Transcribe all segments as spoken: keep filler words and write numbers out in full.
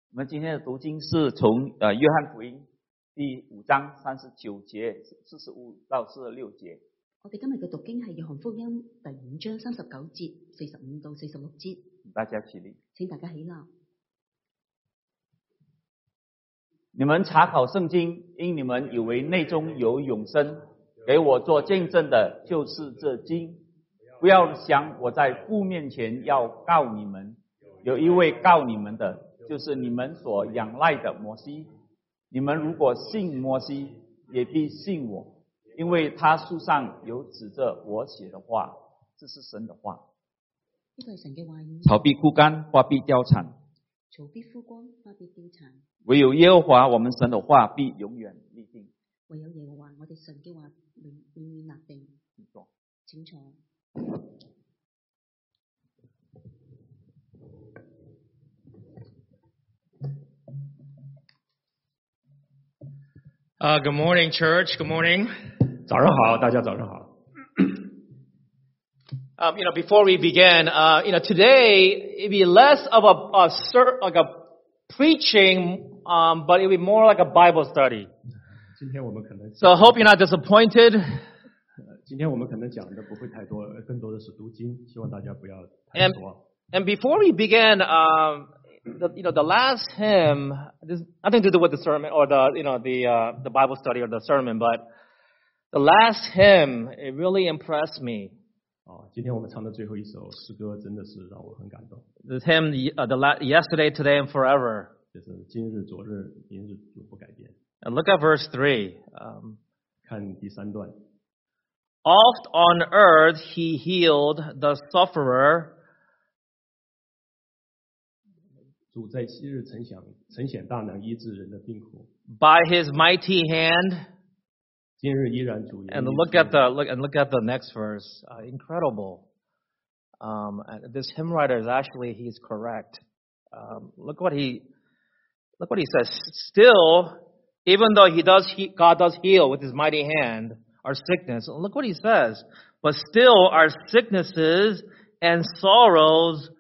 我们今天的读经是从呃约翰福音第五章三十九节四十五到四十六节。 我哋今日嘅讀經係約翰福音第五章三十九節四十五到四十六節。 大家起立， 請大家起立。 你們查考聖經，因你們以為內中有永生，給我做見證的，就是這經。不要想我在父面前要告你們，有一位告你們的，就是你們所仰賴的摩西。你們如果信摩西，也必信我，因為他書上有指着我寫的話，這是神的話。 呢個係神嘅話語。 草必枯乾，花必凋殘， 草必枯乾，花必凋殘。 唯有耶和華我們神的話必永遠立定。 唯有耶和華我哋神嘅話永永遠立定。請坐。 Uh, good morning, church. Good morning. 早上好，大家早上好。 Um, you know, before we begin, uh, you know, today it'd be less of a, a like a preaching, um, but it'd be more like a Bible study. 今天我们可能 So I hope you're not disappointed. 今天我们可能讲的不会太多，更多的是读经，希望大家不要太 And 失望。 and before we begin, um, the, you know, the last hymn, there's nothing to do with the sermon or the, you know, the uh, the Bible study or the sermon, but the last hymn, it really impressed me. 啊，今天我们唱的最后一首诗歌真的是让我很感动。 The hymn, uh, the la- yesterday, today, and forever. 就是今日、昨日、明日永不改变。 And look at verse three. Um, 看第三段。 Oft on earth he healed the sufferer. 主在昔日曾想曾显大能医治人的病苦， By his mighty hand. 今日依然主。 And look at the look and look at the next verse. Uh, incredible. Um, and this hymn writer is actually he's correct. Um, look what he look what he says. Still, even though he does he, God does heal with his mighty hand our sickness. Look what he says. But still, our sicknesses and sorrows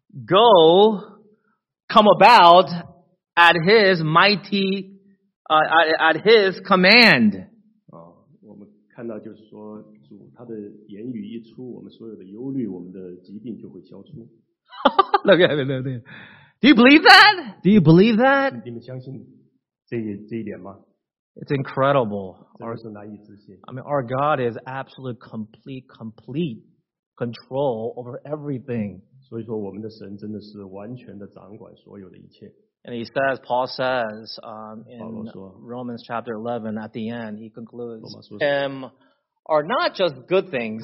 go come about at his mighty uh, at, at his command. 啊，我们看到就是说，主他的言语一出，我们所有的忧虑、我们的疾病就会消除。 Look at it, look at it. Do you believe that? Do you believe that? 你们相信这一这一点吗？ It's incredible. 真的是难以置信。 I mean, our God is absolute, complete, complete control over everything. 所以说，我们的神真的是完全的掌管所有的一切。 And he says, Paul says um, in 保罗说， Romans chapter eleven, at the end, he concludes, 罗马书 Him are not just good things.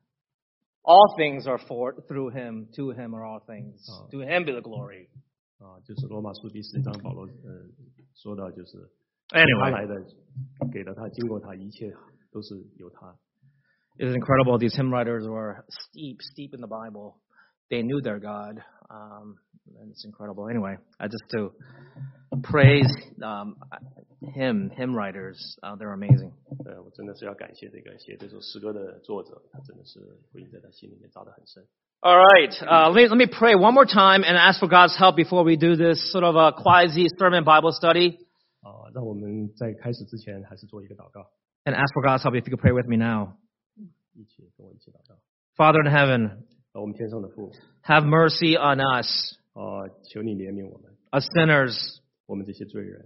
All things are for through him, to him are all things. Oh. To him be the glory. 啊，就是罗马书第十章保罗呃说到，就是他 Anyway, 来的，给了他，经过他，一切都是由他。 it is incredible. These hymn writers were steep, steep in the Bible. They knew their God. Um, and it's incredible. Anyway, I just to praise um, him, hymn writers. Uh, they're amazing. 呃，我真的是要感谢这个写这首诗歌的作者，他真的是福音在他心里面扎得很深。 All right. Uh, let me, let me pray one more time and ask for God's help before we do this sort of a quasi sermon Bible study. 啊，让我们在开始之前，还是做一个祷告， And ask for God's help if you could pray with me now. 一起跟我一起祷告。 Father in heaven, 啊，我们天上的父， have mercy on us, 啊，求你怜悯我们， us sinners. 我们这些罪人。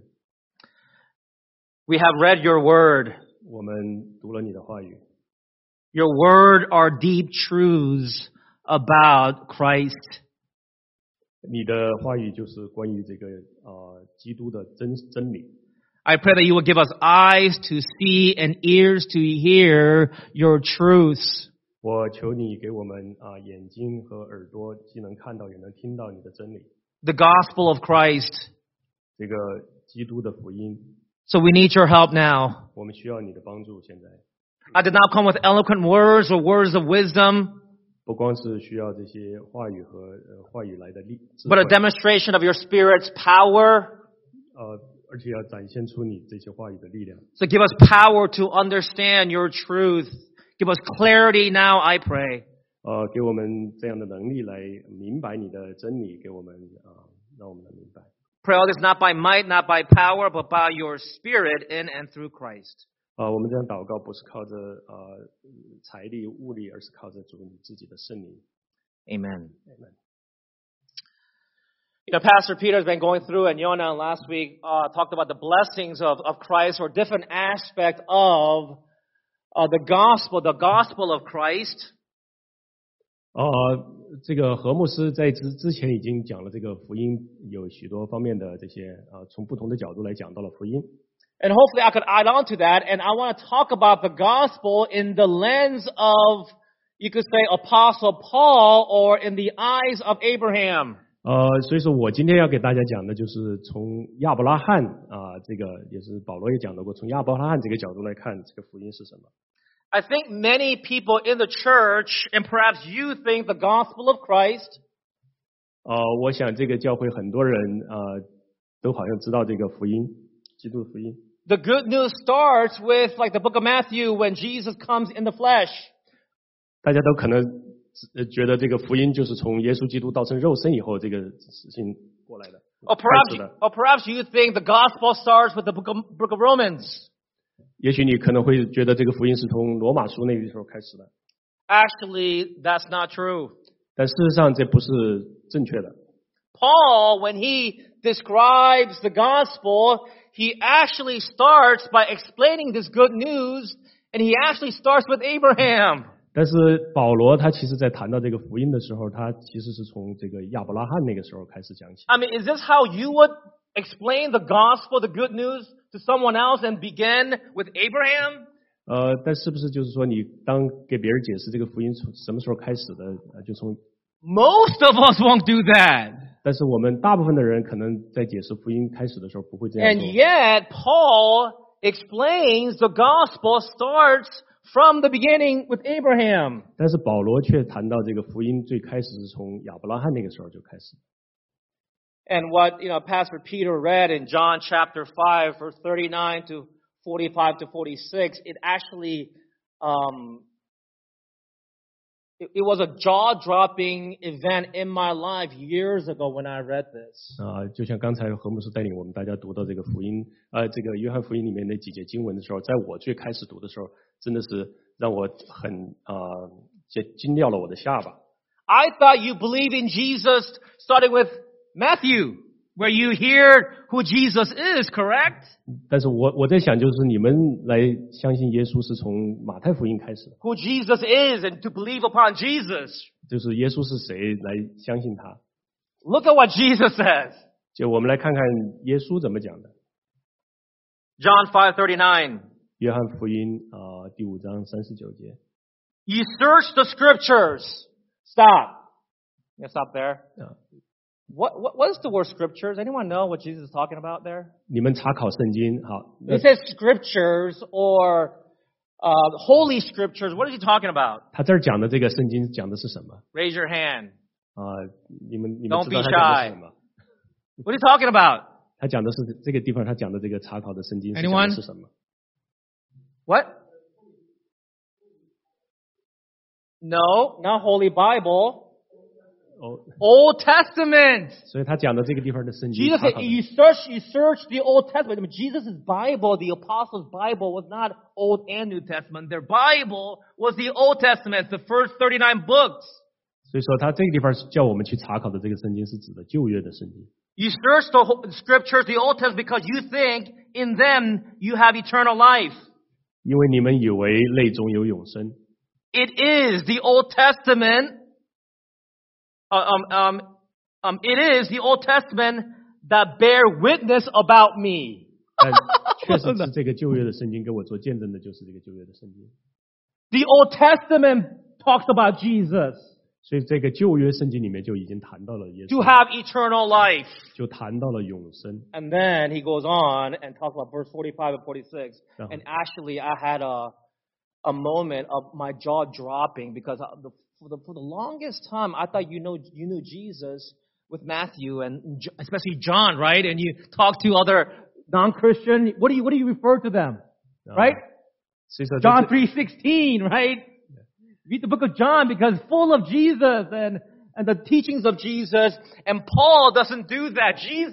We have read your word. 我们读了你的话语， Your word are deep truths about Christ. 你的话语就是关于这个啊基督的真真理。 I pray that you will give us eyes to see and ears to hear your truths. 我求你给我们啊眼睛和耳朵，既能看到，也能听到你的真理。 The gospel of Christ. 这个基督的福音， So we need your help now. 我们需要你的帮助。现在 I did not come with eloquent words or words of wisdom, 不光是需要这些话语和呃话语来的力，智 but 慧 a demonstration of your Spirit's power. 呃，而且要展现出你这些话语的力量。 So give us power to understand your truth. Give us clarity now, I pray. 呃，给我们这样的能力来明白你的真理，给我们啊、呃，让我们能明白。 pray all this not by might, not by power, but by your Spirit in and through Christ. 啊，我们这样祷告不是靠着呃财力物力，而是靠着主你自己的圣灵。 Amen. Amen. You know, Pastor Peter has been going through, and Yona last week uh, talked about the blessings of, of Christ, or different aspect of uh, the gospel, the gospel of Christ. 哦，这个何牧师在之之前已经讲了这个福音，有许多方面的这些啊，从不同的角度来讲到了福音。 And hopefully I could add on to that, and I want to talk about the gospel in the lens of, you could say, Apostle Paul, or in the eyes of Abraham. 呃，所以说我今天要给大家讲的就是从亚伯拉罕啊，这个也是保罗也讲到过，从亚伯拉罕这个角度来看，这个福音是什么？ I think many people in the church, and perhaps you think the gospel of Christ, 呃，我想这个教会很多人呃都好像知道这个福音，基督的福音。 the good news starts with, like the book of Matthew, when Jesus comes in the flesh. 大家都可能呃觉得这个福音就是从耶稣基督道成肉身以后这个事情过来的。 Or 开 perhaps, 始的 or perhaps you think the gospel starts with the book of, book of Romans. 也许你可能会觉得这个福音是从罗马书那个时候开始的， Actually, that's not true. 但事实上这不是正确的。 Paul, when he describes the gospel, he actually starts by explaining this good news, and he actually starts with Abraham. 但是保罗他其实在谈到这个福音的时候，他其实是从这个亚伯拉罕那个时候开始讲起。 I mean, is this how you would explain the gospel, the good news, to someone else and begin with Abraham? 呃，但是不是就是说你当给别人解释这个福音从什么时候开始的，呃就从 Most of us won't do that. 但是我们大部分的人可能在解释福音开始的时候不会这样 And 做。 yet, Paul explains the gospel starts from the beginning with Abraham. 但是保罗却谈到这个福音最开始是从亚伯拉罕那个时候就开始。 And what, you know, Pastor Peter read in John chapter five, verse thirty-nine to forty-five to forty-six, it actually, um, it, it was a jaw-dropping event in my life years ago when I read this. 啊、就像刚才何牧师带领我们大家读到这个福音，呃，这个约翰福音里面那几节经文的时候，在我最开始读的时候，真的是让我很啊，这、惊掉了我的下巴。 I thought you believe in Jesus starting with Matthew, where you hear who Jesus is, correct? 但是我我在想，就是你们来相信耶稣是从马太福音开始的， Who Jesus is and to believe upon Jesus. 就是耶稣是谁来相信他。 Look at what Jesus says. 就我们来看看耶稣怎么讲的。 John five thirty-nine. 约翰福音啊、呃第五章三十九节。 You search the scriptures. Stop. Yeah, stop there. Yeah. What, what what is the word scriptures? Anyone know what Jesus is talking about there? 你们查考圣经，好，那 It says scriptures or uh, holy scriptures. What is he talking about? 他这儿讲的这个圣经讲的是什么 Raise your hand. 啊、你们你们 Don't 知道 be 他讲的是什么？ What are you talking about? 他讲的是这个地方，他讲的这个查考的圣经是讲 Anyone? 的是什么？ What? No, not Holy Bible. 哦， Old Testament. 所以他讲的这个地方的圣经 Jesus 查 said, 考的 you search, you search the Old Testament. I mean, Jesus' Bible, the Apostles' Bible, was not Old and New Testament. Their Bible was the Old Testament, the first thirty-nine books. 所以说他这个地方是叫我们去查考的这个圣经是指的旧约的圣经。 You search the whole- scriptures, the Old Testament, because you think in them you have eternal life. 因为你们以为内中有永生， It is the Old Testament. Uh, um, um, um, it is the Old Testament that bear witness about me. 但确实是这个旧约的圣经给我做见证的，就是这个旧约的圣经。 The Old Testament talks about Jesus 所以这个旧约圣经里面就已经谈到了耶 to 稣， have eternal life. 就谈到了永生。 And then he goes on and talks about verse forty-five and forty-six. Uh-huh. And actually, I had a a moment of my jaw dropping because the, for the for the longest time, I thought you know you knew Jesus with Matthew and J- especially John, right? And you talk to other non-Christian. What do you what do you refer to them, right? 所以说在 John 这 three sixteen, right? Read the book of John because it's full of Jesus and, and the teachings of Jesus. And Paul doesn't do that. Jesus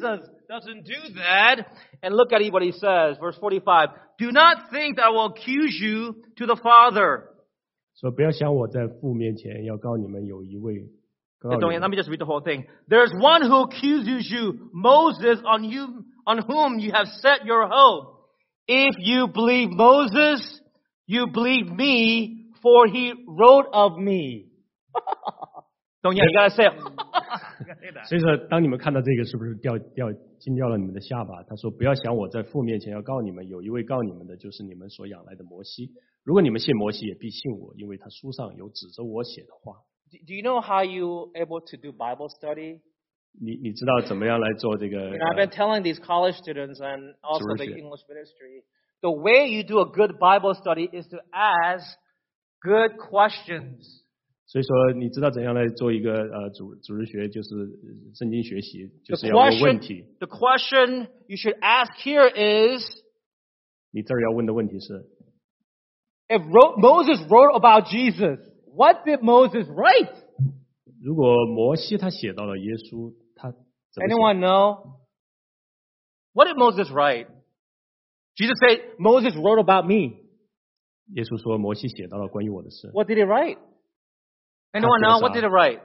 doesn't do that. And look at what he says, verse forty-five. Do not think that I will accuse you to the Father. 说不要想我在父面前要告你们有一位告你们 Let me just read the whole thing. There's one who accuses you, Moses, on you, on whom you have set your hope. If you believe Moses, you believe me, for he wrote of me. Don't you gotta say it. 所以说，当你们看到这个，是不是掉掉惊掉了你们的下巴？他说：“不要想我在父面前要告你们，有一位告你们的，就是你们所仰赖的摩西。如果你们信摩西，也必信我，因为他书上有指着我写的话。” Do you know how you able to do Bible study? 你你知道怎么样来做这个？ You know, I've been telling these college students and also the 主日学。 English ministry, the way you do a good Bible study is to ask good questions. 所以说，你知道怎样来做一个呃主主日学，就是圣经学习，就 The 是要问问 question, 题。 the question you should ask here is, 你这儿要问的问题是： if wrote, Moses wrote about Jesus, what did Moses write? 如果摩西他写到了耶稣，他怎么写？ Anyone know? What did Moses write? Jesus said, Moses wrote about me. 耶稣说摩西写到了关于我的事。 What did he write? Anyone know? What did he write?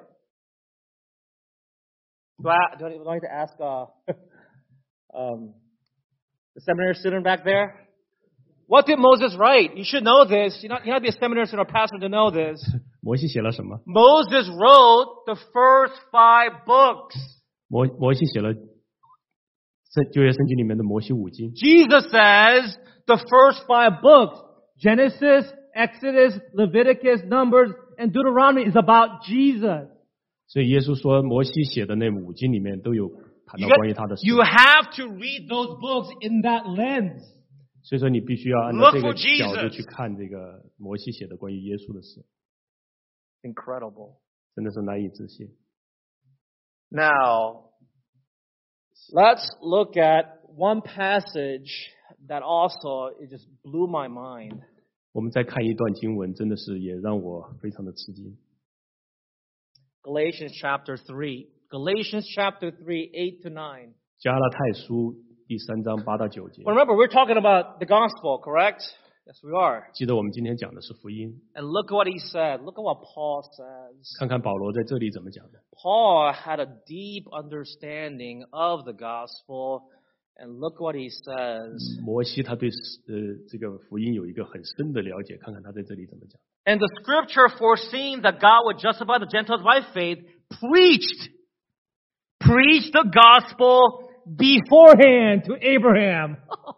Do I, do I, do I need to ask uh, um, the seminary student back there? What did Moses write? You should know this. You not, you not be a seminary student or pastor to know this. 摩西写了什么？ Moses wrote the first five books. 摩摩西写了圣旧约圣经里面的摩西五经。 Jesus says the first five books, Genesis, Exodus, Leviticus, Numbers, and Deuteronomy is about Jesus. 所以耶稣说，摩西写的那五经里面都有谈 You, 到 got- 关于他的事。 you have to read those books in that lens. 所以说你必须要按照 Look 这 for 个角度 Jesus. 去看这个摩西写的关于耶稣的事， Incredible. 真的是难以置信。 Now, let's look at one passage that also it just blew my mind. 我们再看一段经文，真的是也让我非常的吃惊。 Galatians chapter three. Galatians chapter three, eight to nine. 加拉太书第三章八到九节。 Well, remember, we're talking about the gospel, correct? Yes, we are. 记得我们今天讲的是福音， And look at what he said. Look at what Paul says. 看看保罗在这里怎么讲的。 Paul had a deep understanding of the gospel. And look what he says. 摩西他对呃这个福音有一个很深的了解，看看他在这里怎么讲。 And the scripture foreseeing that God would justify the Gentiles by faith preached, preached the gospel beforehand to Abraham.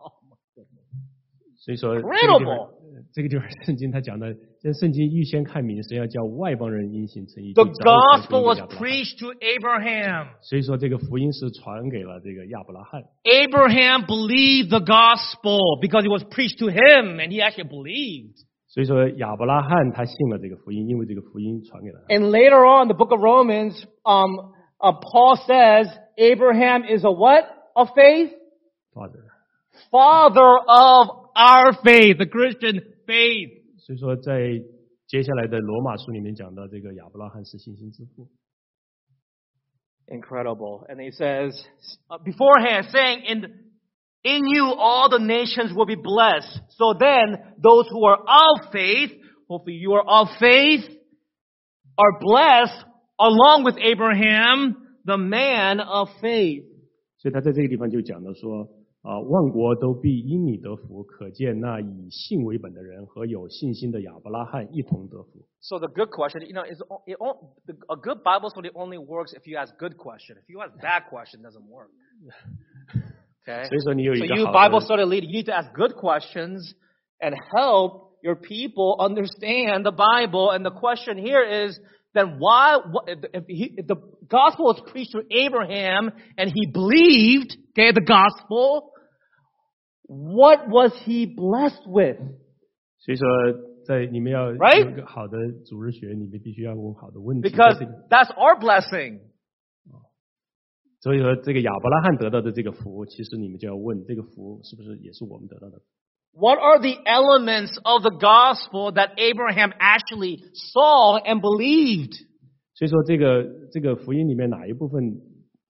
所以说这个地 Incredible. 方这个地方圣经他讲的，这圣经预先看明是要叫外邦人因信称义。 The 就早已传福 gospel 音给 was 亚伯拉罕 preached to Abraham. 所以说这个福音是传给了这个亚伯拉罕。 Abraham believed the gospel because it was preached to him and he actually believed. 所以说亚伯拉罕他信了这个福音，因为这个福音传给了他。 And later on, the book of Romans, um, uh, Paul says Abraham is a what? Of faith? Father Father of our faith, the Christian faith. 所以说在接下来的罗马书里面讲到这个亚伯拉罕是信心之父。 Incredible. And he says, uh, beforehand, saying, in, in you all the nations will be blessed. So then, those who are of faith, hopefully you are of faith, are blessed along with Abraham, the man of faith. 所以他在这个地方就讲到说啊，万国都必因你得福，可见那以信为本的人和有信心的亚伯拉罕一同得福。 So the good question, you know, is it, the, a good Bible study only works if you ask good question. If you ask bad question, it doesn't work. Okay. 所以说你有 So 一个 you 好 Bible 的， study leader, you need to ask good questions and help your people understand the Bible. And the question here is, then why, what, if, he, if the gospel was preached to Abraham and he believed, okay, the gospel, what was he blessed with? 所以说在你们要 Right? 有一个好的主日学，你们必须要问好的问题。 Because 在这里 that's our blessing. 所以说这个亚伯拉罕得到的这个福，其实你们就要问这个福是不是也是我们得到的？ What are the elements of the gospel that Abraham actually saw and believed? 所以说这个这个福音里面哪一部分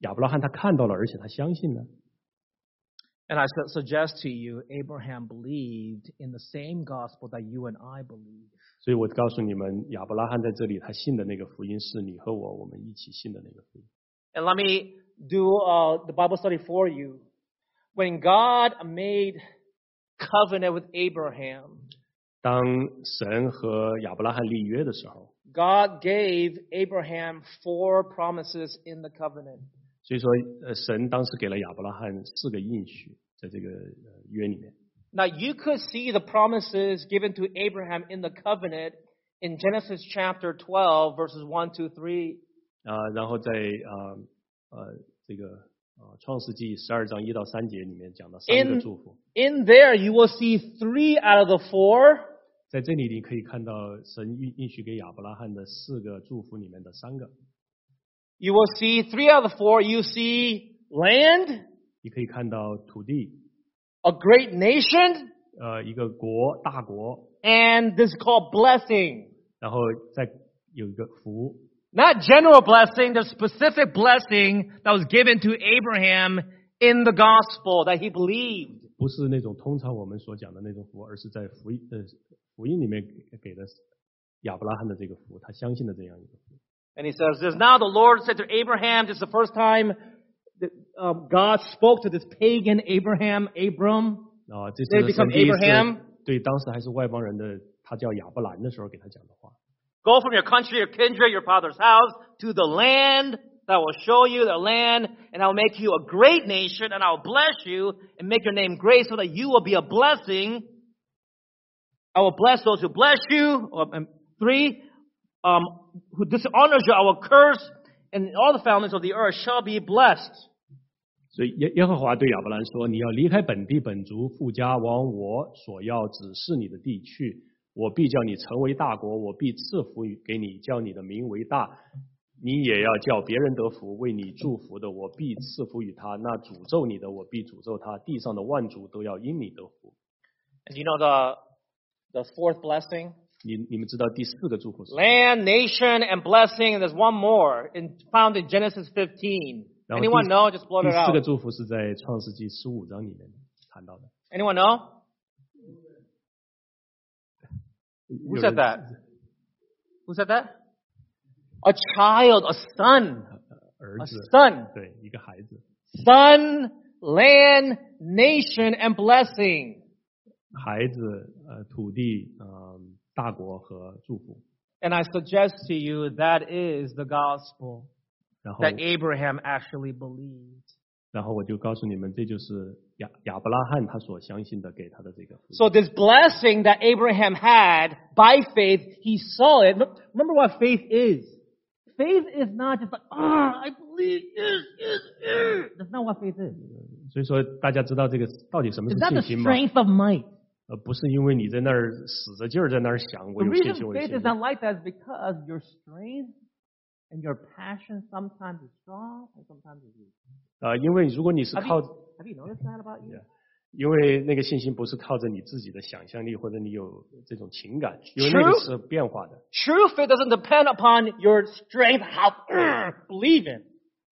亚伯拉罕他看到了，而且他相信呢？ And I su- suggest to you, Abraham believed in the same gospel that you and I believe. 所以我告诉你们，亚伯拉罕在这里他信的那个福音是你和我我们一起信的那个福音。 And let me do uh, the Bible study for you. When God made covenant with Abraham, 当神和亚伯拉罕立约的时候， God gave Abraham four promises in the covenant. 所以说，呃，神当时给了亚伯拉罕四个应许，在这个呃约里面。 Now you could see the promises given to Abraham in the covenant in Genesis chapter twelve, verses one, two, three. 啊、然后在啊呃这个啊创世纪十二章一到三节里面讲到三个 In, 祝福， in there, you will see three out of the four 在这里你可以看到神应应许给亚伯拉罕的四个祝福里面的三个， You will see three out of the four. You see land, 你可以看到土地， a great nation, 呃一个国大国， and this is called blessing. 然后再有一个福， Not general blessing, the specific blessing that was given to Abraham in the gospel that he believed. 不是那种通常我们所讲的那种福，而是在福音呃福音里面给给的亚伯拉罕的这个福，他相信的这样一个福。 And he says this, now the Lord said to Abraham, this is the first time that um, God spoke to this pagan Abraham, Abram. 啊，这 They 是神 become 第一次 Abraham. 对当时还是外邦人的，他叫亚伯兰的时候给他讲的话。 Go from your country, your kindred, your father's house, to the land that will show you the land, and I will make you a great nation, and I will bless you, and make your name great, so that you will be a blessing. I will bless those who bless you. And three, um, who dishonors you, I will curse, and all the families of the earth shall be blessed. 所以耶耶和华对亚伯兰说：“你要离开本地本族富家，往我所要指示你的地去。我必叫你成为大国，我必赐福于给你，叫你的名为大。你也要叫别人得福，为你祝福的，我必赐福于他；那诅咒你的，我必诅咒他。地上的万族都要因你得福。” And you know the the fourth blessing? 你你们知道第四个祝福是？ Land, nation, and blessing, and there's one more in, found in Genesis fifteen. 然后第 Anyone know? Just blow 第 it 四个 out. 祝福是在创世纪十五章里面谈到的。 Anyone know? Who said that? Who said that? A child, a son. 儿 A 子， son. 对，一个孩子， Son, land, nation, and blessing. 孩子，呃，土地，嗯、大国和祝福。 And I suggest to you that is the gospel 然后， that Abraham actually believed. 然后我就告诉你们，这就是亚亚伯拉罕他所相信的，给他的这个福音。 So this blessing that Abraham had by faith, he saw it. Remember what faith is. Faith is not just like, ah, I believe this, this, this. That's not what faith is. 所以说，大家知道这个到底什么 It's 是 not 信 the 心吗？ strength of might. 呃，不是因为你在那儿使着劲儿在那儿想，我 The 有信 reason 心，我有 faith 信 is 心。 not like that is because your strength and your passion sometimes is strong and sometimes is weak. 呃，因为如果你是 Have 靠 you,，have you noticed that about you? Yeah. 因为那个信心不是靠着你自己的想象力或者你有这种情感，因为那个是变化的。 True faith doesn't depend upon your strength, how uh, believe in.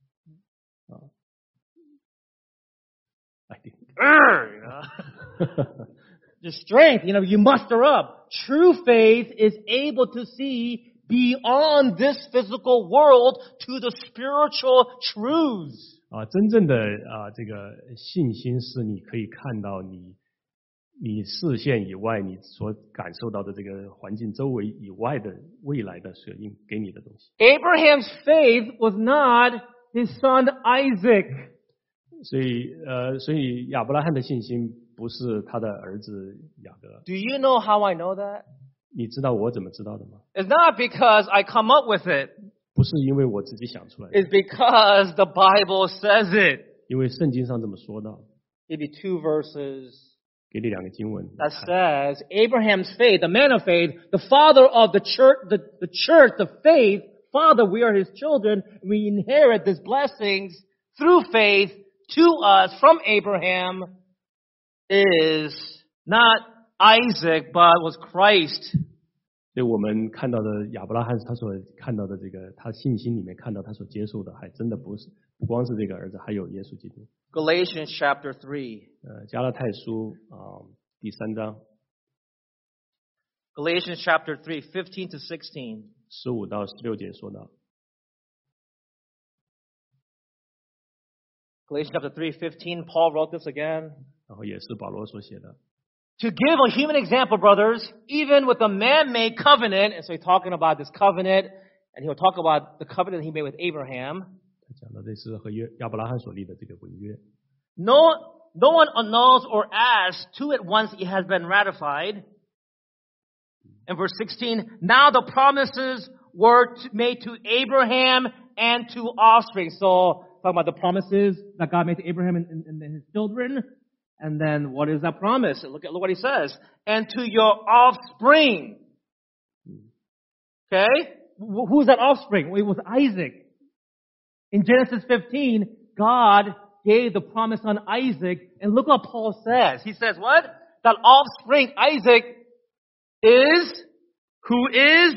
I think. Uh, you know? Your strength, you know, you muster up. True faith is able to see beyond this physical world to the spiritual truths. 啊，真正的啊，这个信心是你可以看到你你视线以外，你所感受到的这个环境周围以外的未来的所应给你的东西。 Abraham's faith was not his son Isaac. 所以呃，所以亚伯拉罕的信心不是他的儿子雅各。 Do you know how I know that? 你知道我怎么知道的吗？ It's not because I come up with it. 不是因为我自己想出来的， It's because the Bible says it. 因为圣经上这么说到。 Maybe two verses. 给你两个经文。 That says Abraham's faith, the man of faith, the father of the church, the, the church, the faith, Father, we are his children, we inherit these blessings through faith to us from Abraham is not Isaac, but was Christ. 所以我们看到的亚伯拉罕他所看到的这个他信心里面看到他所接受的还真的不是不光是这个儿子，还有耶稣基督。 Galatians chapter three. 呃，加拉太书啊、呃、第三章 Galatians chapter three, fifteen to sixteen. 十五到十六节说到。 Galatians chapter three, fifteen, Paul wrote this again. 然后也是保罗所写的。 To give a human example, brothers, even with a man-made covenant, and so he's talking about this covenant, and he'll talk about the covenant he made with Abraham. 他讲到这是和约亚伯拉罕所立的这个文约。 No, no one annuls or adds to it once it has been ratified. And verse sixteen, now the promises were to, made to Abraham and to offspring. So, talking about the promises that God made to Abraham and, and, and his children. And then what is that promise? Look at look what he says. And to your offspring. Okay? Who's that offspring? Well, it was Isaac. In Genesis fifteen, God gave the promise on Isaac. And look what Paul says. He says what? That offspring, Isaac, is, who is,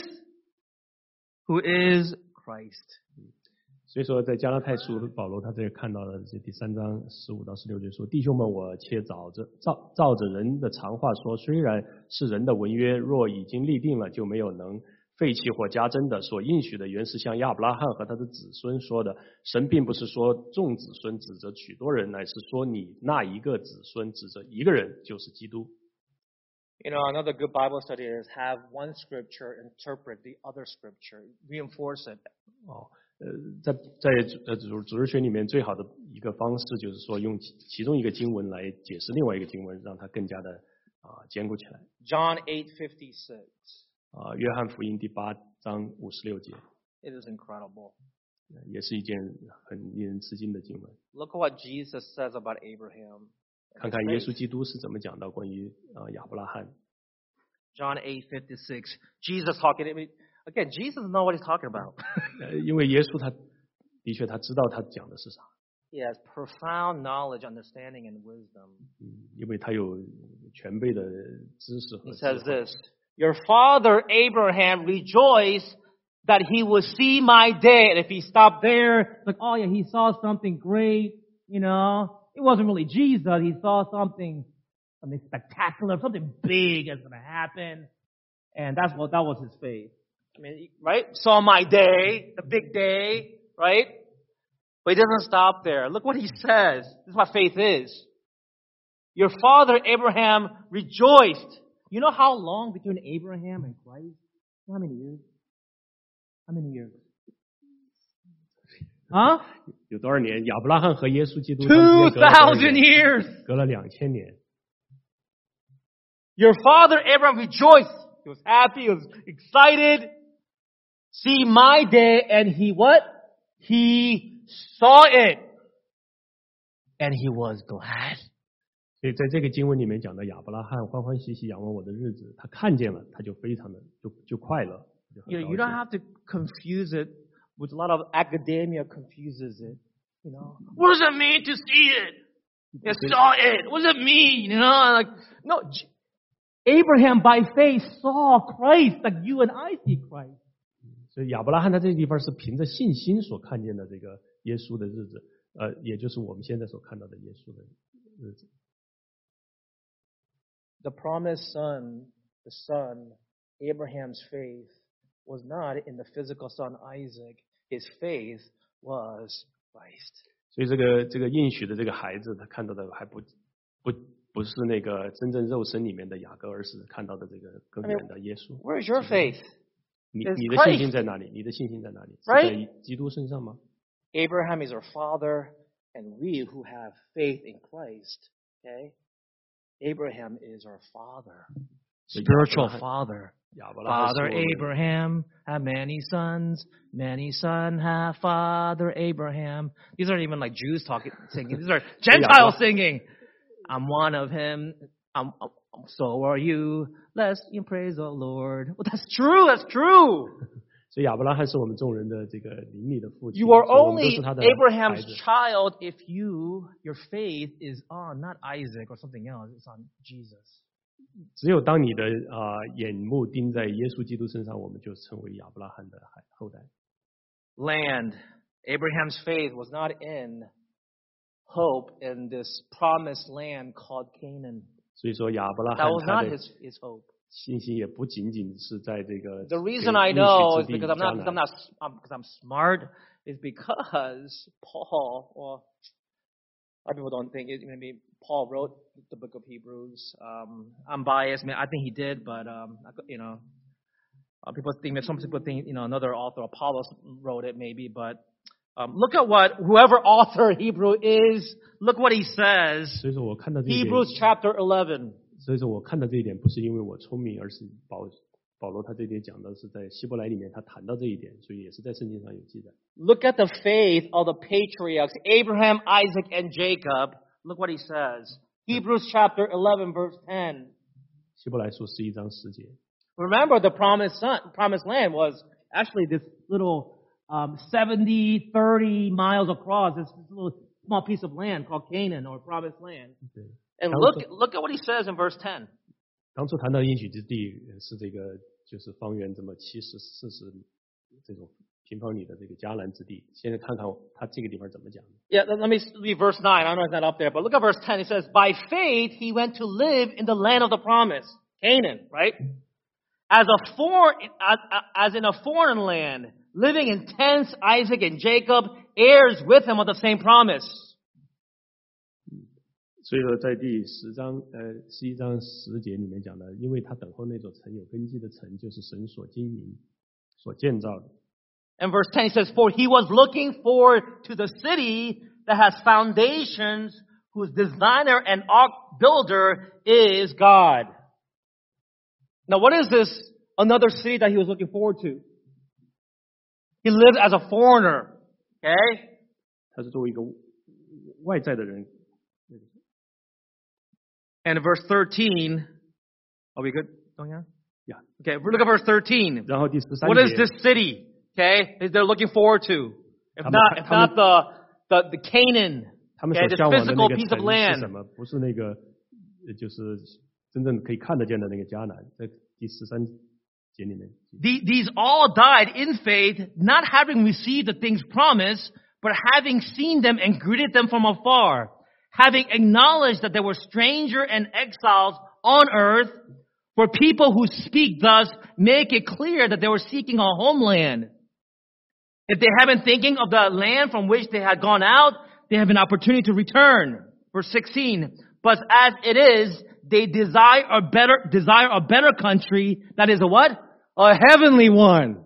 who is Christ. 所以说，在加拉太书，保罗他这里看到的这第三章十五到十六节说：“弟兄们，我且照着照照着人的常话说，虽然是人的文约，若已经立定了，就没有能废弃或加增的。所应许的原是向亚伯拉罕和他的子孙说的。神并不是说众子孙指着许多人，乃是说你那一个子孙指着一个人，就是基督。” You know, another good Bible study is have one scripture interpret the other scripture, reinforce it. 哦。呃，在在呃主主日学里面，最好的一个方式就是说，用其其中一个经文来解释另外一个经文，让它更加的啊、呃、坚固起来。 John eight fifty six. 啊，约翰福音第八章五十六节。 It is incredible. 也是一件很令人吃惊的经文。 Look at what Jesus says about Abraham. 看看耶稣基督是怎么讲到关于啊、呃、亚伯拉罕。 John eight fifty six. Jesus talking. I mean, again, Jesus knows what he's talking about. 因为耶稣他的确他知道他讲的是啥。 He has profound knowledge, understanding, and wisdom. 嗯，因为他有全备的知识和 He 智 says 慧。 this: Your father Abraham rejoiced that he would see my day. And if he stopped there, like, oh yeah, he saw something great. You know, it wasn't really Jesus. He saw something, something spectacular, something big is going to happen. And that's what, that was his faith. I mean, right? Saw my day, the big day, right? But he doesn't stop there. Look what he says. This is what faith is. Your father Abraham rejoiced. You know how long between Abraham and Christ? How many years? How many years? Huh? 有多少年？亚伯拉罕和耶稣基督 Two thousand years. 隔了两千年。 Your father Abraham rejoiced. He was happy. He was excited. See my day, and he what? He saw it, and he was glad. 所以在这个经文里面讲的亚伯拉罕欢欢喜喜仰望我的日子，他看见了，他就非常的就就快乐。就很 You know, you don't have to confuse it with a lot of academia confuses it. You know, what does it mean to see it? You saw it. What does it mean? You know, like no. Abraham by faith saw Christ, like you and I see Christ. 所以亚伯拉罕他这个地方是凭着信心所看见的这个耶稣的日子，呃，也就是我们现在所看到的耶稣的日子。 The promised son, the son, Abraham's faith was not in the physical son Isaac. His faith was Christ. 所以这个这个应许的这个孩子，他看到的还不不不是那个真正肉身里面的雅各，而是看到的这个更远的耶稣。 Where's your faith? 你 It's 你的 Christ. 信心在哪里？你的信心在哪里？ Right? 是在基督身上吗？ Abraham is our father, and we who have faith in Christ, okay? Abraham is our father, spiritual father. 亚伯拉罕 Father 是我们 Abraham had many sons. Many sons have Father Abraham. These aren't even like Jews talking, singing. These are Gentiles singing. I'm one of him. I'm, I'm, so are you. Let's praise the Lord. Well, that's true. That's true. 所以亚伯拉罕是我们众人的这个灵里的父亲。 You are 所以我们都 only 是他的 Abraham's 孩子 child if you, your faith is on not Isaac or something else. It's on Jesus. 只有当你的啊、呃、眼目盯在耶稣基督身上，我们就成为亚伯拉罕的后代。 Land. Abraham's faith was not in hope in this promised land called Canaan. 所以说亚伯拉罕 That was 他 not 的 his, his hope. 信心也不仅仅是在这个 The reason I know is because I'm not, because I'm not not, um, because I'm smart, is because Paul, well, a lot of people don't think it, maybe Paul wrote the book of Hebrews. Um, I'm biased. I, mean, I think he did, but, um, you know, uh, people think, some people think, you know, another author, Apollos, wrote it maybe, but um, look at what whoever author Hebrew is, look what he says. 所以说我看到这一点 Hebrews chapter eleven. 所以说我看到这一点不是因为我聪明，而是保保罗他这点讲的是在希伯来里面他谈到这一点，所以也是在圣经上有记载。 Look at the faith of the patriarchs, Abraham, Isaac, and Jacob. Look what he says. Hebrews chapter eleven, verse ten. 希伯来书十一章十节。 Remember, the promised son, promised land was actually this little um, seventy, thirty miles across, this little small piece of land called Canaan or promised land. 对。 And look, look at what he says in verse ten. 当初谈到应许之地是这个就是方圆这么七十四十这种平方里的这个迦南之地。现在看看他这个地方怎么讲。 Yeah, let me read verse nine. I know it's not up there, but look at verse ten. It says, "By faith he went to live in the land of the promise, Canaan, right? As a foreign, as, as in a foreign land, living in tents, Isaac and Jacob, heirs with him of the same promise." 所以说，在第十章呃十一章十节里面讲的，因为他等候那座城有根基的城，就是神所经营、所建造的。 And verse ten says, "For he was looking forward to the city that has foundations, whose designer and ark builder is God." Now, what is this another city that he was looking forward to? He lived as a foreigner, okay? 他是作为一个外在的人。 And verse thirteen, are we good? Yeah. Okay, look at verse thirteen. 然后第十三节 What is this city? Okay, that they're looking forward to? If not, if not the the the Canaan, 他们 okay, 所 this 向往的 physical 那个 piece 城 of 是 land. 什么？不是那个，呃就是真正可以看得见的那个迦南，在第十三节里面。 The- These all died in faith, not having received the things promised, but having seen them and greeted them from afar, having acknowledged that they were stranger and exiles on earth. For people who speak thus make it clear that they were seeking a homeland. If they have been thinking of the land from which they had gone out, they have an opportunity to return. Verse sixteen. But as it is, they desire a better, desire a better country that is a what? A heavenly one.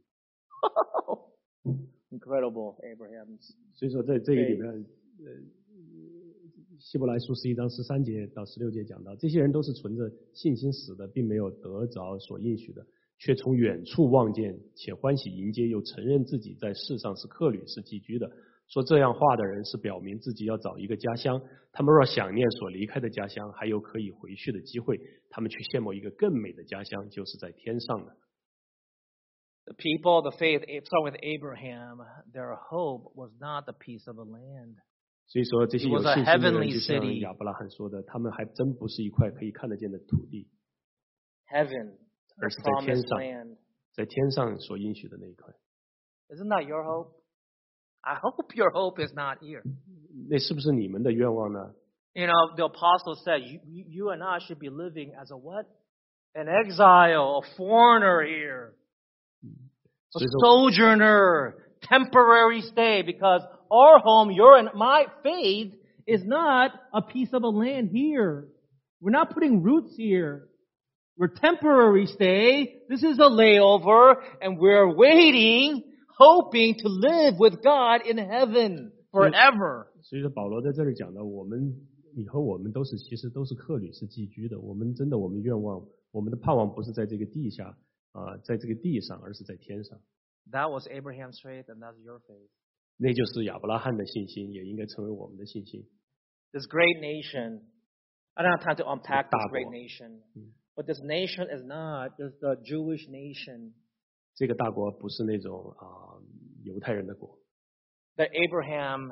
Incredible, Abraham. 所以说，在这个里面，呃，希伯来书十一章十三节到十六节讲到，这些人都是存着信心死的，并没有得着所应许的，却从远处望见，且欢喜迎接，又承认自己在世上是客旅，是寄居的。说这样话的人是表明自己要找一个家乡，他们若想念所离开的家乡，还有可以回去的机会，他们却羡慕一个更美的家乡，就是在天上的。 The people, the faith, starting with Abraham, their hope was not the piece of the land. 所以说，这些 It 有 was a 信心的 heavenly 人，就像 city. 亚伯拉罕说的，他们还真不是一块可以看得见的土地， Heaven, 而 the 是在天 promised 上， land. 在天上所应许的那一块。 Isn't that your hope? I hope your hope is not here. 那是不是你们的愿望呢？ You know, the apostle said, you, you you and I should be living as a what? An exile, a foreigner here. A 所以说， sojourner, temporary stay, because our home, your and my faith is not a piece of a land here. We're not putting roots here. We're temporary stay. This is a layover, and we're waiting, hoping to live with God in heaven forever. 所以说保罗在这里讲的，我们你和我们都是其实都是客旅，是寄居的。我们真的我们愿望，我们的盼望不是在这个地下啊、呃，在这个地上，而是在天上。 That was Abraham's faith, and that's your faith. 那就是亚伯拉罕的信心，也应该成为我们的信心。 This great nation, I don't have time to unpack this 大国。 great nation, but this nation is not just the Jewish nation 这个大国不是那种啊、呃、犹太人的国， that Abraham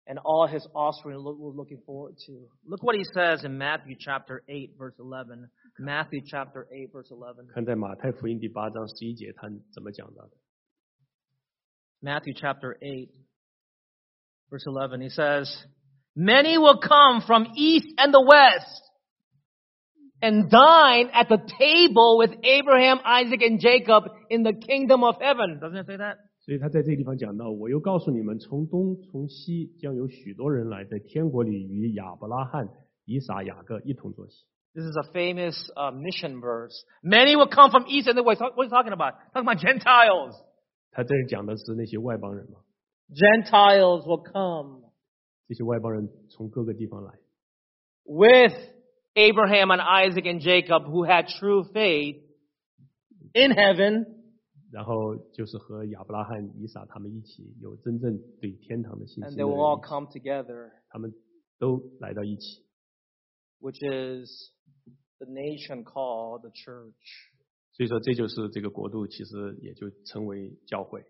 and all his offspring look, were looking forward to. Look what he says in Matthew chapter eight, verse eleven. Matthew chapter eight, verse eleven. 看在马太福音第八章十一节，他怎么讲到的？ Matthew chapter eight, verse eleven. He says, "Many will come from east and the west and dine at the table with Abraham, Isaac, and Jacob in the kingdom of heaven." Doesn't it say that? 所以他在这个地方讲到，我又告诉你们，从东从西将有许多人来，在天国里与亚伯拉罕、以撒、雅各一同坐席。 This is a famous uh, mission verse. Many will come from east and the west. What are you talking about? Talking about Gentiles. 他这里讲的是那些外邦人嘛， Gentiles will come 这些外邦人从各个地方来， with Abraham and Isaac and Jacob who had true faith in heaven. 然后就是和亚伯拉罕、以撒他们一起有真正对天堂的信 And 心 they 的 will all 人， come together, 他们都来到一起。 which is the nation called the church. 所以说，这就是这个国度，其实也就称为教会。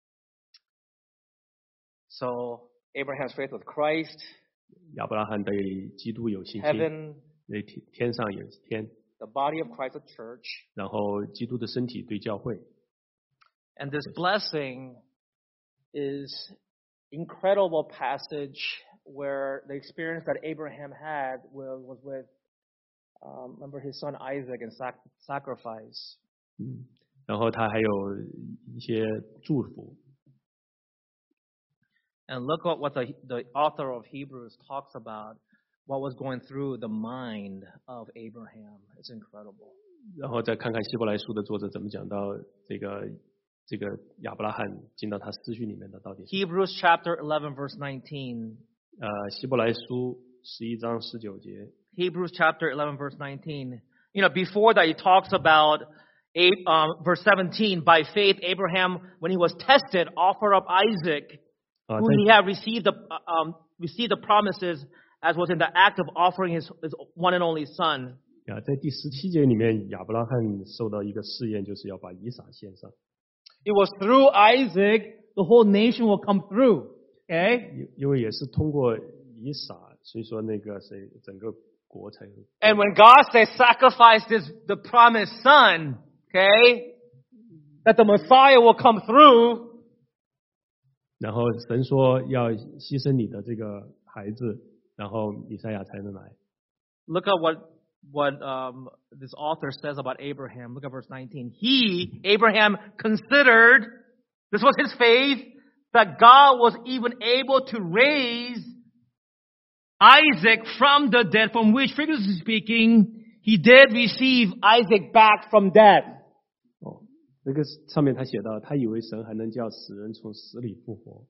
So Abraham's faith with Christ, 亚伯拉罕对基督有信心， heaven, 对天天上有天， the body of Christ, the church. 然后基督的身体对教会。 And this blessing is incredible passage where the experience that Abraham had was, was with, um, remember his son Isaac and sac- sacrifice. 嗯，然后他还有一些祝福。 And look at what the, the author of Hebrews talks about, what was going through the mind of Abraham. It's incredible. 然后再看看希伯来书的作者怎么讲到这个这个亚伯拉罕进到他思绪里面的到底是。 Hebrews chapter eleven, verse nineteen. 呃，希伯来书十一章十九节。 Hebrews chapter eleven, verse nineteen. You know, before that, he talks about um, verse seventeen. By faith, Abraham, when he was tested, offered up Isaac, 啊， who 在 he had received the um, received the promises, as was in the act of offering his, his one and only son. 啊，在第十七节里面，亚伯拉罕受到一个试验，就是要把以撒献上。 It was through Isaac the whole nation will come through. Okay, 因因为也是通过以撒，所以说那个谁整个国才。 and when God says sacrifice this the promised son, okay, that the Messiah will come through. 然后神说要牺牲你的这个孩子，然后以赛亚才能来。 Look at what what um, this author says about Abraham. Look at verse nineteen. He, Abraham, considered, this was his faith, that God was even able to raise Isaac from the dead, from which, figuratively speaking, he did receive Isaac back from death. 哦，这个上面他写到，他以为神还能叫死人从死里复活。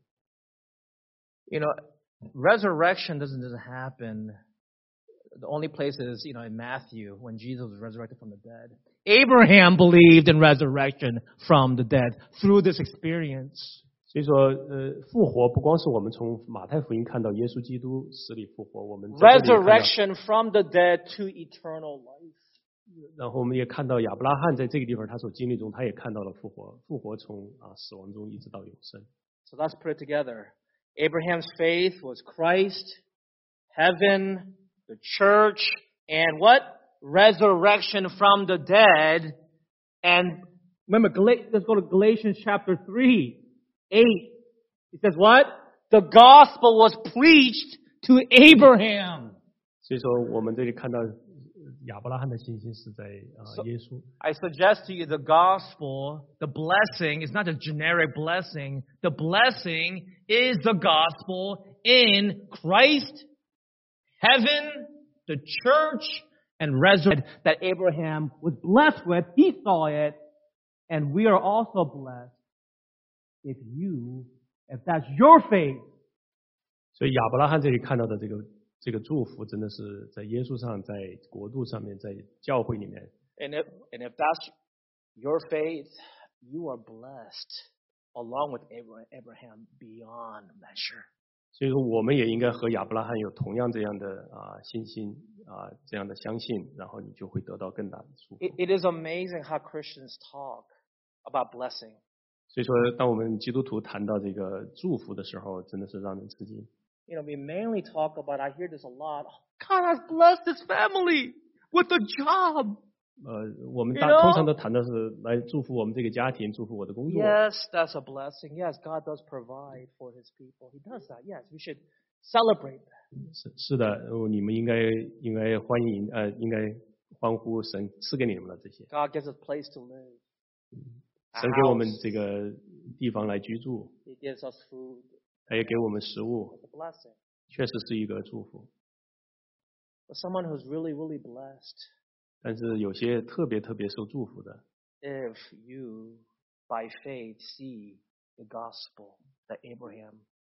You know, resurrection doesn't just happen. The only place is, you know, in Matthew when Jesus was resurrected from the dead. Abraham believed in resurrection from the dead through this experience. 所以说，呃，复活不光是我们从马太福音看到耶稣基督死里复活，我们在这里看到 Resurrection from the dead to eternal life. 然后我们也看到亚伯拉罕在这个地方他所经历中，他也看到了复活，复活从啊死亡中一直到永生。 So let's put it together. Abraham's faith was Christ, heaven, the church, and what? Resurrection from the dead. And remember, Gal- let's go to Galatians chapter three, eight. It says what? The gospel was preached to Abraham. 所以说，我们这里看到亚伯拉罕的信心是在啊、呃、耶稣。 I suggest to you the gospel, the blessing, is not a generic blessing. The blessing is the gospel in Christ, heaven, the church, and resurrection that Abraham was blessed with. He saw it, and we are also blessed if you, if that's your faith. 所以亚伯拉罕这里看到的这个这个祝福，真的是在耶稣上，在国度上面，在教会里面。 And if, and if that's your faith, you are blessed along with Abraham beyond measure. 所以说，我们也应该和亚伯拉罕有同样这样的啊信心啊这样的相信，然后你就会得到更大的祝福。 It, it is amazing how Christians talk about blessing. 所以说，当我们基督徒谈到这个祝福的时候，真的是让人吃惊。 You know, we mainly talk about, I hear this a lot, oh, God has blessed his family with a job. 呃，我们 You 大 know? 通常都谈的是来祝福我们这个家庭，祝福我的工作。 Yes, that's a blessing. Yes, God does provide for his people. He does that. Yes, we should celebrate that. 是是的，呃你们应该应该欢迎，呃，应该欢呼神赐给你们的这些， God gives us a place to live. A 神给我们 house. 这个地方来居住， He gives us food. 他也给我们食物， It's a blessing. 确实是一个祝福。 But someone who's really, really blessed, 但是有些特别特别受祝福的， if you, by faith, see the gospel that Abraham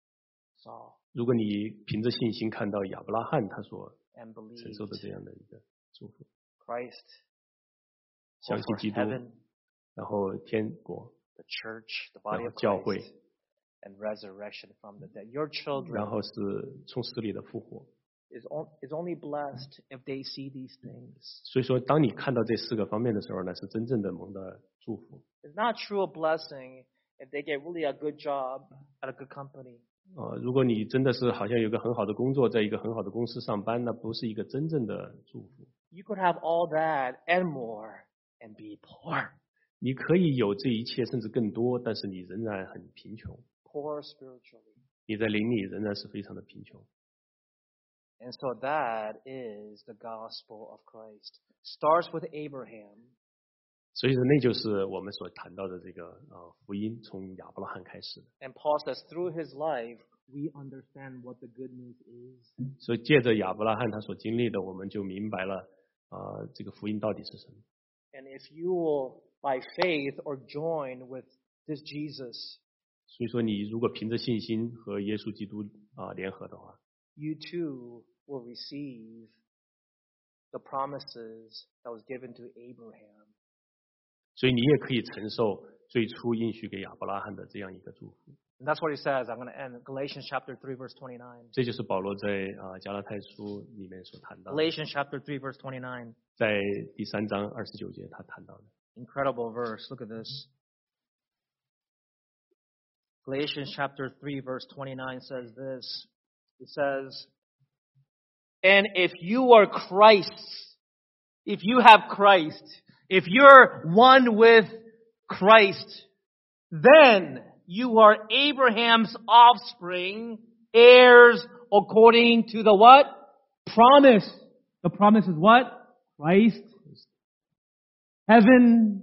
saw 如果你凭着信心看到亚伯拉罕他所 and 承受的 believed 这样的一个祝福， Christ, 相 for 信基督， heaven, 然后天国， the church, the body 然后 of 教会， Christ, and resurrection from the dead. Your children 然后是从死里的复活。 is, on, is only blessed if they see these things. 所以说，当你看到这四个方面的时候呢，是真正的蒙的祝福。 It's not true a blessing if they get really a good job at a good company. 呃，如果你真的是好像有一个很好的工作，在一个很好的公司上班，那不是一个真正的祝福。 You could have all that and more and be poor. 你可以有这一切，甚至更多，但是你仍然很贫穷。 Poor spiritually. 你在灵里仍然是非常的贫穷。 And so that is the gospel of Christ. Starts with Abraham. 所以说，那就是我们所谈到的这个呃福音，从亚伯拉罕开始的。 And Paul says through his life, we understand what the good news is. 所以借着亚伯拉罕他所经历的，我们就明白了啊、呃这个福音到底是什么。 And if you will, by faith or join with this Jesus, 所以说，你如果凭着信心和耶稣基督啊、呃联合的话， you too will receive the promises that was given to Abraham. 所以你也可以承受最初应许给亚伯拉罕的这样一个祝福。 And that's what he says. I'm going to end Galatians chapter three, verse twenty-nine. 这就是保罗在啊、加拉太书里面所谈到的， Galatians chapter three, verse twenty-nine. 在第三章二十九节他谈到的。 Incredible verse. Look at this. Galatians chapter three, verse twenty-nine says this. It says, and if you are Christ's, if you have Christ, if you're one with Christ, then you are Abraham's offspring, heirs according to the what? Promise. The promise is what? Christ. Heaven.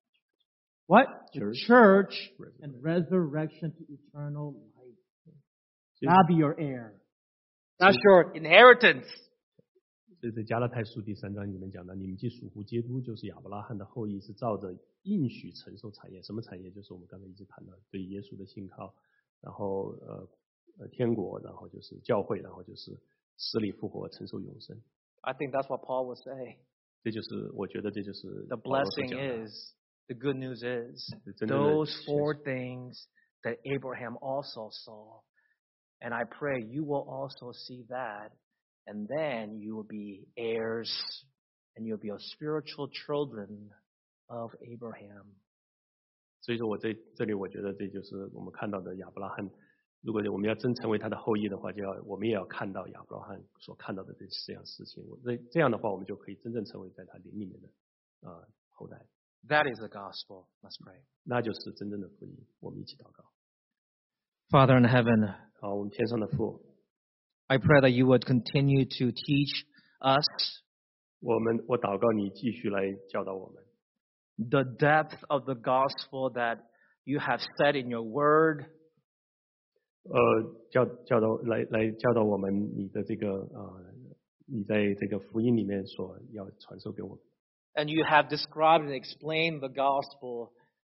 What? The church and resurrection to eternal life. That'll be your heir. That's your inheritance. 所以在加拉太书第三章里面讲到，你们既属乎基督，就是亚伯拉罕的后裔，是照着应许承受产业。什么产业？就是我们刚才一直谈到对耶稣的信靠，然后呃呃天国，然后就是教会，然后就是死里复活，承受永生。 I think that's what Paul would say. 这就是我觉得这就是 The 保罗所 blessing 讲的 is, the good news is, 真正的 those four things that Abraham also saw. And I pray you will also see that. And then you will be heirs and you'll be a spiritual children of Abraham. 所以说我在这里，我觉得这就是我们看到的亚伯拉罕。如果我们要真成为他的后裔的话，就要我们也要看到亚伯拉罕所看到的这这样事情。我这这样的话，我们就可以真正成为在他灵里面的啊、呃、后代。 That is the gospel. Let's pray. 那就是真正的福音。我们一起祷告。 Father in heaven, 好，我们天上的父， I pray that you would continue to teach us 我们我祷告你继续来教导我们， the depth of the gospel that you have said in your word. 呃，教教导来来教导我们你的这个呃，你在这个福音里面所要传授给我们。 And you have described and explained the gospel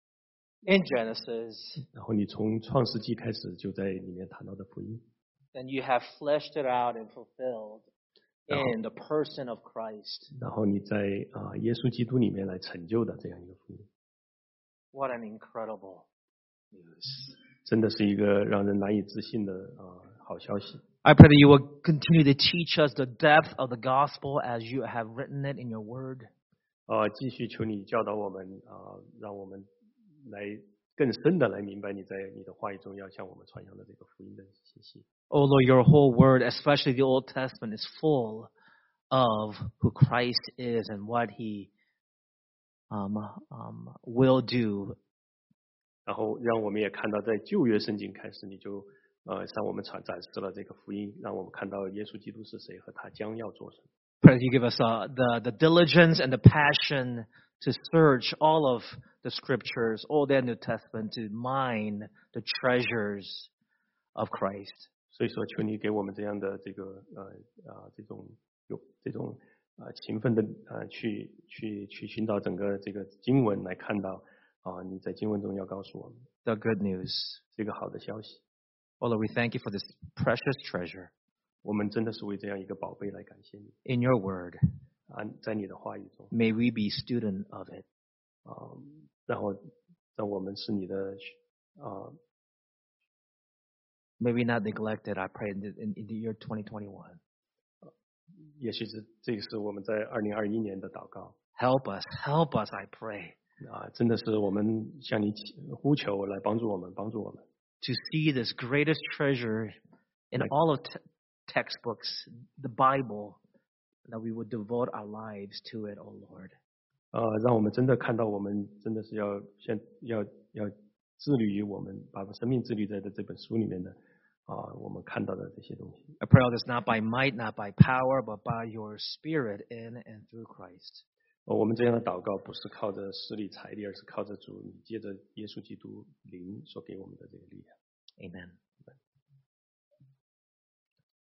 in Genesis. 然后你从创世纪开始就在里面谈到的福音， And you have fleshed it out and fulfilled in the person of Christ. 然后你在啊、耶稣基督里面来成就的这样一个福音， What an incredible news. 真的是一个让人难以置信的啊、好消息。 I pray that you will continue to teach us the depth of the gospel as you have written it in your word. 啊、继续求你教导我们啊、让我们来更深的来明白你在你的话语中要向我们传扬的这个福音的信息。 Oh Lord, your whole word, especially the Old Testament, is full of who Christ is and what he um, um, will do. 然后让我们也看到在旧约圣经开始，你就呃向我们传展示了这个福音，让我们看到耶稣基督是谁和他将要做什么。 Pray that you give us uh, the, the diligence and the passion to search all of the scriptures, Old and New Testament, to mine the treasures of Christ. 所以说，求你给我们这样的这个呃啊、呃、这种有这种啊、呃、勤奋的呃去去去寻找整个这个经文来看到啊、呃、你在经文中要告诉我们 The good news. 这个好的消息。 Oh Lord, we thank you for this precious treasure 我们真的是为这样一个宝贝来感谢你 in your word. 啊，在你的话语中 May we be student of it. 啊、然后让我们是你的啊、 May we not neglect it, I pray, in the, in, in the year twenty twenty-one. 也许是这个是我们在二零二一年的祷告 Help us, help us, I pray, 啊，真的是我们向你祈呼求来帮助我们，帮助我们。 to see this greatest treasure in Like- all of te- textbooks, the Bible, that we would devote our lives to it, oh Lord. 呃，让我们真的看到，我们真的是要先要要致力于我们把生命致力在的这本书里面的啊、我们看到的这些东西。 I pray all this not by might, not by power, but by your Spirit in and through Christ. 呃我们这样的祷告不是靠着实力财力，而是靠着主，你借着耶稣基督灵所给我们的这个力量。 Amen.